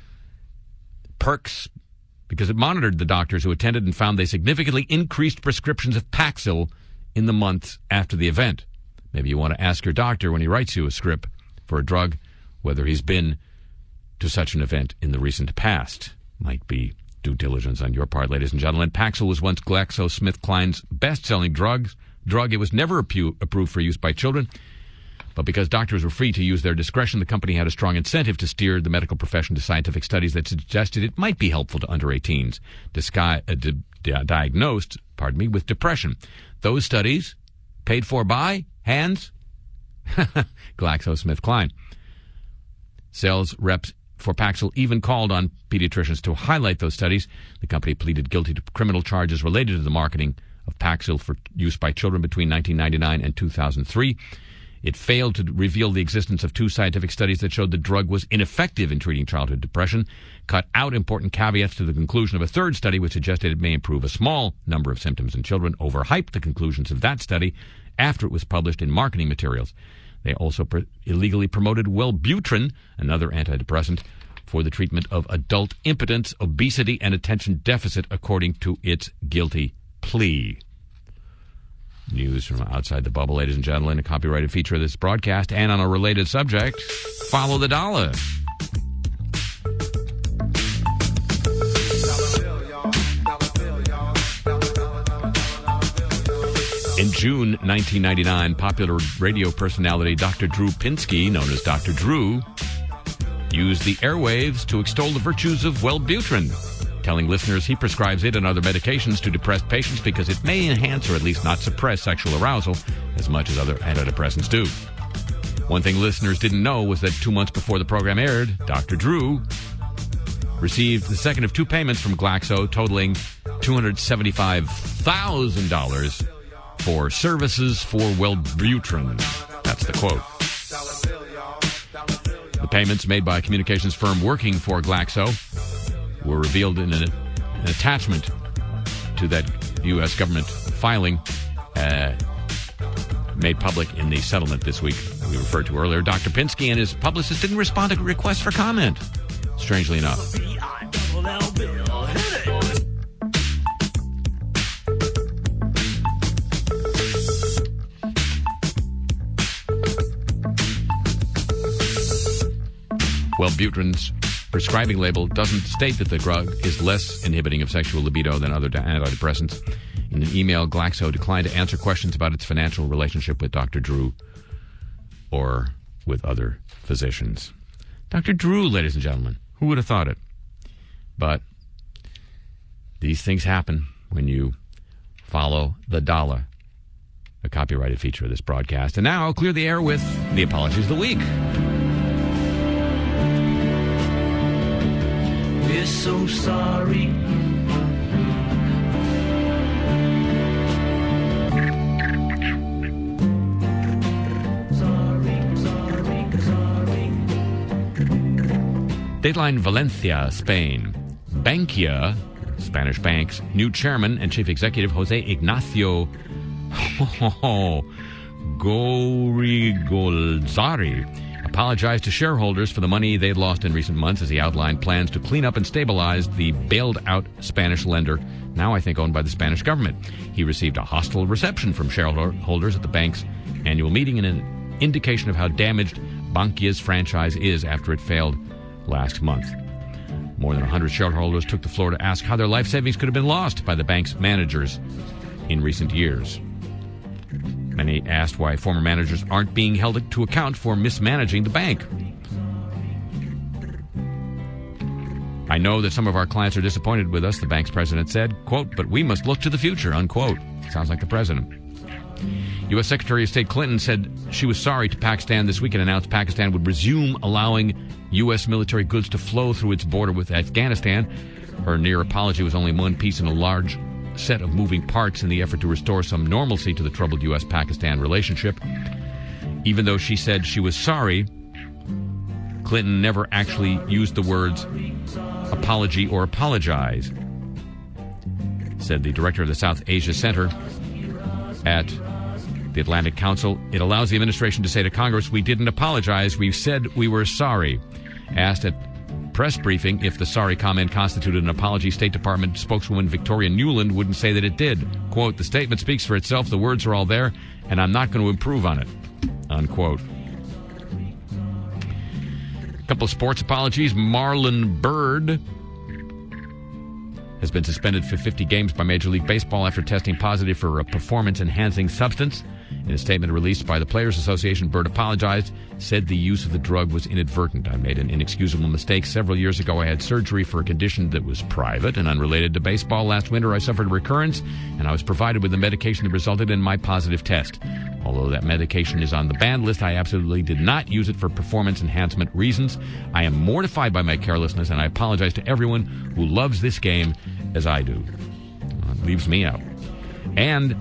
perks because it monitored the doctors who attended and found they significantly increased prescriptions of Paxil in the months after the event. Maybe you want to ask your doctor when he writes you a script for a drug whether he's been to such an event in the recent past. Might be due diligence on your part, ladies and gentlemen. Paxil was once GlaxoSmithKline's best-selling drug. Drug. It was never apu- approved for use by children. But because doctors were free to use their discretion, the company had a strong incentive to steer the medical profession to scientific studies that suggested it might be helpful to under eighteens disguise, uh, di- di- diagnosed pardon me, with depression. Those studies, paid for by, hands, GlaxoSmithKline. Sales reps for Paxil even called on pediatricians to highlight those studies. The company pleaded guilty to criminal charges related to the marketing of Paxil for use by children between nineteen ninety-nine and two thousand three. It failed to reveal the existence of two scientific studies that showed the drug was ineffective in treating childhood depression, cut out important caveats to the conclusion of a third study which suggested it may improve a small number of symptoms in children, overhyped the conclusions of that study after it was published in marketing materials. They also pr- illegally promoted Wellbutrin, another antidepressant, for the treatment of adult impotence, obesity, and attention deficit, according to its guilty plea. News from outside the bubble, ladies and gentlemen, a copyrighted feature of this broadcast, and on a related subject, follow the dollar. In June nineteen ninety-nine, popular radio personality Doctor Drew Pinsky, known as Doctor Drew, used the airwaves to extol the virtues of Wellbutrin, telling listeners he prescribes it and other medications to depressed patients because it may enhance or at least not suppress sexual arousal as much as other antidepressants do. One thing listeners didn't know was that two months before the program aired, Doctor Drew received the second of two payments from Glaxo totaling two hundred seventy-five thousand dollars for services for Wellbutrin. That's the quote. The payments made by a communications firm working for Glaxo were revealed in an, an attachment to that U S government filing uh, made public in the settlement this week we referred to earlier. Doctor Pinsky and his publicist didn't respond to requests for comment, strangely enough. Wellbutrin's prescribing label doesn't state that the drug is less inhibiting of sexual libido than other antidepressants. In an email, Glaxo declined to answer questions about its financial relationship with Doctor Drew or with other physicians. Doctor Drew, ladies and gentlemen, who would have thought it? But these things happen when you follow the dollar, a copyrighted feature of this broadcast. And now I'll clear the air with the Apologies of the Week. We're so sorry. Dateline Valencia, Spain. Bankia, Spanish bank's new chairman and chief executive, Jose Ignacio Gorrigolzari, apologized to shareholders for the money they'd lost in recent months as he outlined plans to clean up and stabilize the bailed-out Spanish lender, now I think owned by the Spanish government. He received a hostile reception from shareholders at the bank's annual meeting and an indication of how damaged Bankia's franchise is after it failed last month. More than one hundred shareholders took the floor to ask how their life savings could have been lost by the bank's managers in recent years. Many asked why former managers aren't being held to account for mismanaging the bank. I know that some of our clients are disappointed with us, the bank's president said, quote, but we must look to the future, unquote. Sounds like the president. U S Secretary of State Clinton said she was sorry to Pakistan this week and announced Pakistan would resume allowing U S military goods to flow through its border with Afghanistan. Her near apology was only one piece in a large set of moving parts in the effort to restore some normalcy to the troubled U S Pakistan relationship. Even though she said she was sorry, Clinton never actually used the words apology or apologize, said the director of the South Asia Center at the Atlantic Council. It allows the administration to say to Congress, we didn't apologize, we said we were sorry. Asked at press briefing if the sorry comment constituted an apology, State Department spokeswoman Victoria Nuland wouldn't say that it did. Quote, the statement speaks for itself, the words are all there, and I'm not going to improve on it. Unquote. A couple of sports apologies. Marlon Byrd has been suspended for fifty games by Major League Baseball after testing positive for a performance-enhancing substance. In a statement released by the Players Association, Byrd apologized, said the use of the drug was inadvertent. I made an inexcusable mistake. Several years ago, I had surgery for a condition that was private and unrelated to baseball. Last winter, I suffered a recurrence, and I was provided with the medication that resulted in my positive test. Although that medication is on the banned list, I absolutely did not use it for performance enhancement reasons. I am mortified by my carelessness, and I apologize to everyone who loves this game as I do. Well, it leaves me out. And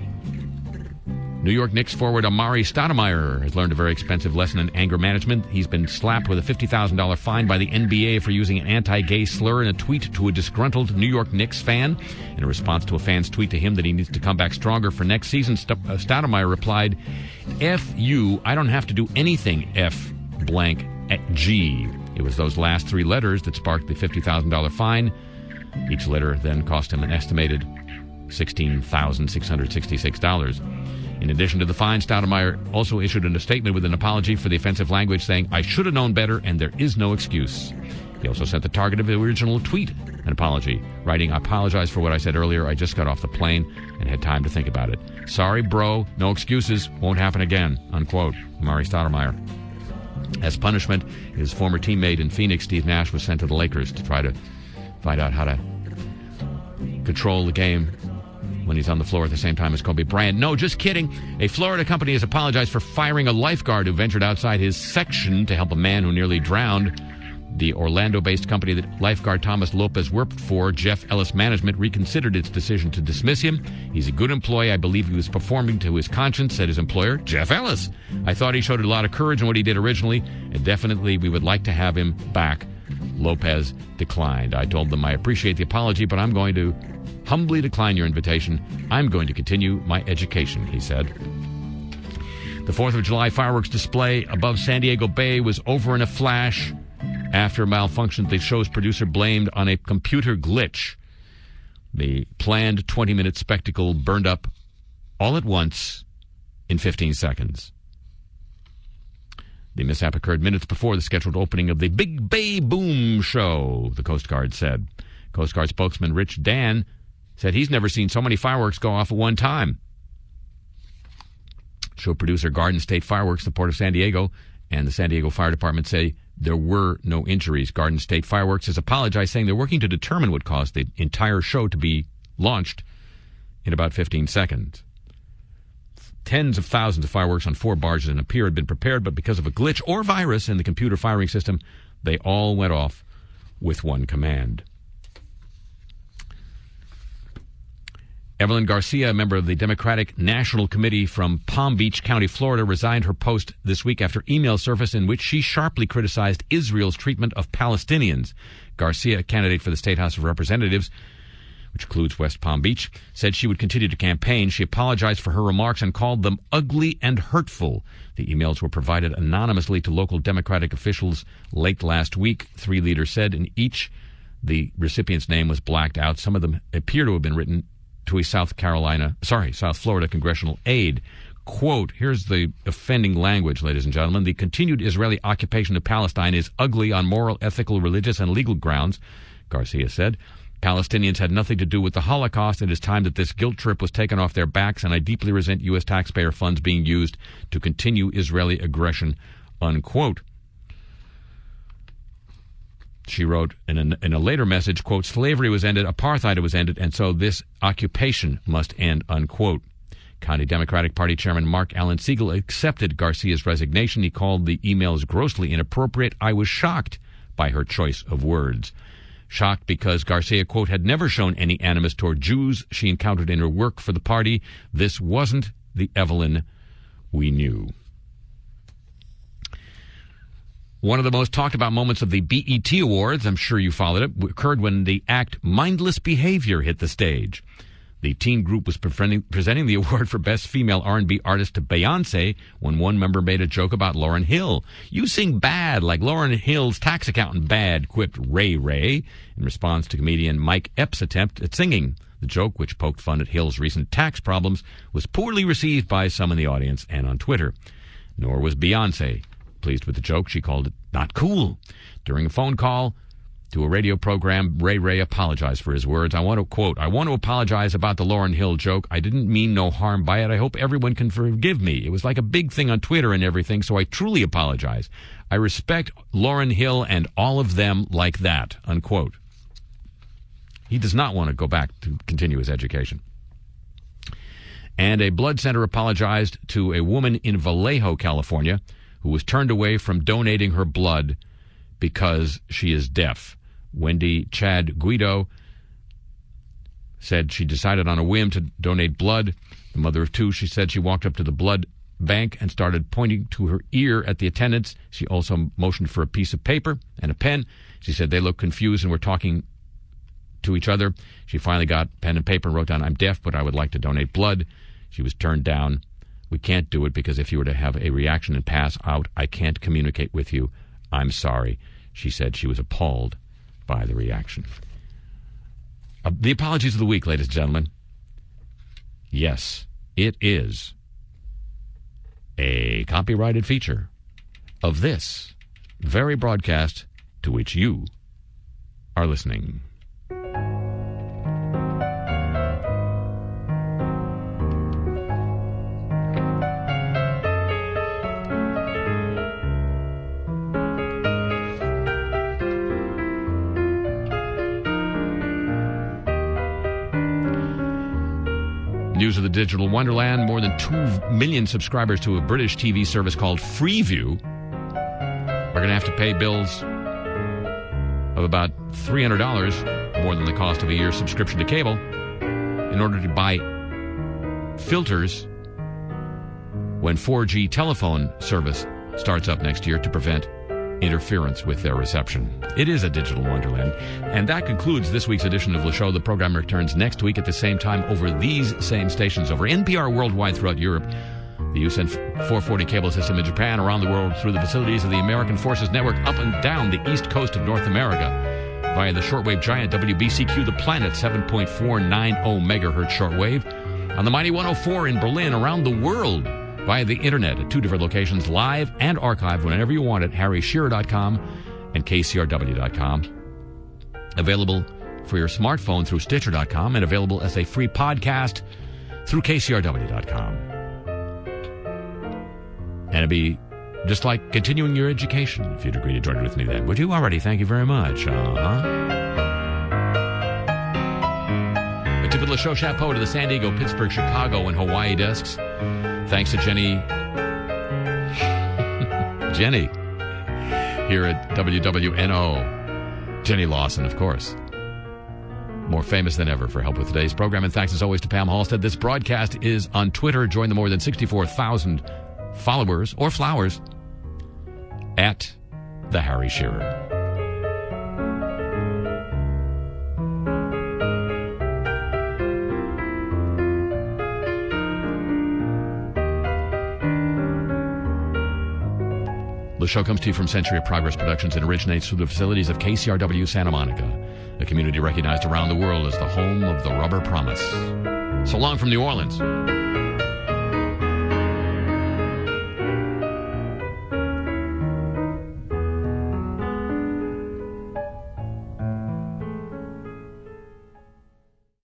New York Knicks forward Amari Stoudemire has learned a very expensive lesson in anger management. He's been slapped with a fifty thousand dollars fine by the N B A for using an anti-gay slur in a tweet to a disgruntled New York Knicks fan. In response to a fan's tweet to him that he needs to come back stronger for next season, Stoudemire replied, F you, I don't have to do anything F blank at G. It was those last three letters that sparked the fifty thousand dollars fine. Each letter then cost him an estimated sixteen thousand six hundred sixty-six dollars. In addition to the fine, Stoudemire also issued a statement with an apology for the offensive language, saying, I should have known better, and there is no excuse. He also sent the target of the original tweet an apology, writing, I apologize for what I said earlier. I just got off the plane and had time to think about it. Sorry, bro. No excuses. Won't happen again. Unquote. Amari Stoudemire. As punishment, his former teammate in Phoenix, Steve Nash, was sent to the Lakers to try to find out how to control the game when he's on the floor at the same time as Kobe Bryant. No, just kidding. A Florida company has apologized for firing a lifeguard who ventured outside his section to help a man who nearly drowned. The Orlando-based company that lifeguard Thomas Lopez worked for, Jeff Ellis Management, reconsidered its decision to dismiss him. He's a good employee. I believe he was performing to his conscience, said his employer, Jeff Ellis. I thought he showed a lot of courage in what he did originally, and definitely we would like to have him back. Lopez declined. I told them I appreciate the apology, but I'm going to humbly decline your invitation. I'm going to continue my education, he said. The fourth of July fireworks display above San Diego Bay was over in a flash after a malfunction the show's producer blamed on a computer glitch. The planned twenty-minute spectacle burned up all at once in fifteen seconds. The mishap occurred minutes before the scheduled opening of the Big Bay Boom show, the Coast Guard said. Coast Guard spokesman Rich Dan said he's never seen so many fireworks go off at one time. Show producer Garden State Fireworks, the Port of San Diego, and the San Diego Fire Department say there were no injuries. Garden State Fireworks has apologized, saying they're working to determine what caused the entire show to be launched in about fifteen seconds. Tens of thousands of fireworks on four barges in a pier had been prepared, but because of a glitch or virus in the computer firing system, they all went off with one command. Evelyn Garcia, a member of the Democratic National Committee from Palm Beach County, Florida, resigned her post this week after email surfaced in which she sharply criticized Israel's treatment of Palestinians. Garcia, a candidate for the State House of Representatives, which includes West Palm Beach, said she would continue to campaign. She apologized for her remarks and called them ugly and hurtful. The emails were provided anonymously to local Democratic officials late last week, three leaders said. In each, the recipient's name was blacked out. Some of them appear to have been written to a South Carolina, sorry, South Florida congressional aide. Quote, here's the offending language, ladies and gentlemen. The continued Israeli occupation of Palestine is ugly on moral, ethical, religious, and legal grounds, Garcia said. Palestinians had nothing to do with the Holocaust. It is time that this guilt trip was taken off their backs, and I deeply resent U S taxpayer funds being used to continue Israeli aggression, unquote. She wrote in a, in a later message, quote, slavery was ended, apartheid was ended, and so this occupation must end, unquote. County Democratic Party Chairman Mark Allen Siegel accepted Garcia's resignation. He called the emails grossly inappropriate. I was shocked by her choice of words. Shocked because Garcia, quote, had never shown any animus toward Jews she encountered in her work for the party. This wasn't the Evelyn we knew. One of the most talked about moments of the B E T Awards, I'm sure you followed it, occurred when the act Mindless Behavior hit the stage. The teen group was presenting the award for Best Female R and B Artist to Beyonce when one member made a joke about Lauryn Hill. You sing bad like Lauryn Hill's tax accountant bad, quipped Ray Ray in response to comedian Mike Epps' attempt at singing. The joke, which poked fun at Hill's recent tax problems, was poorly received by some in the audience and on Twitter. Nor was Beyonce pleased with the joke. She called it not cool. During a phone call to a radio program, Ray Ray apologized for his words. I want to quote, I want to apologize about the Lauryn Hill joke. I didn't mean no harm by it. I hope everyone can forgive me. It was like a big thing on Twitter and everything, so I truly apologize. I respect Lauryn Hill and all of them like that, unquote. He does not want to go back to continue his education. And a blood center apologized to a woman in Vallejo, California, who was turned away from donating her blood because she is deaf. Wendy Chad Guido said she decided on a whim to donate blood. The mother of two, she said she walked up to the blood bank and started pointing to her ear at the attendants. She also motioned for a piece of paper and a pen. She said they looked confused and were talking to each other. She finally got pen and paper and wrote down, I'm deaf, but I would like to donate blood. She was turned down. We can't do it because if you were to have a reaction and pass out, I can't communicate with you. I'm sorry. She said she was appalled by the reaction. Uh, the apologies of the week, ladies and gentlemen. Yes, it is a copyrighted feature of this very broadcast to which you are listening. News of the digital wonderland. More than two million subscribers to a British T V service called Freeview are going to have to pay bills of about three hundred dollars, more than the cost of a year's subscription to cable, in order to buy filters when four G telephone service starts up next year to prevent interference with their reception. It is a digital wonderland. And that concludes this week's edition of Le Show. The program returns next week at the same time over these same stations, over N P R worldwide throughout Europe, the U S N four forty cable system in Japan, around the world through the facilities of the American Forces Network, up and down the east coast of North America, via the shortwave giant W B C Q, the planet, seven point four nine zero megahertz shortwave, on the mighty one oh four in Berlin, around the world via the internet at two different locations, live and archived whenever you want at harry shearer dot com and k c r w dot com. Available for your smartphone through stitcher dot com and available as a free podcast through k c r w dot com. And it'd be just like continuing your education if you'd agree to join with me then. Would you already? Thank you very much. Uh-huh. A tip of the show chapeau to the San Diego, Pittsburgh, Chicago, and Hawaii desks. Thanks to Jenny. Jenny. Here at W W N O. Jenny Lawson, of course. More famous than ever for help with today's program. And thanks as always to Pam Halstead. This broadcast is on Twitter. Join the more than sixty-four thousand followers or flowers at The Harry Shearer. The show comes to you from Century of Progress Productions and originates through the facilities of K C R W Santa Monica, a community recognized around the world as the home of the Rubber Promise. So long from New Orleans.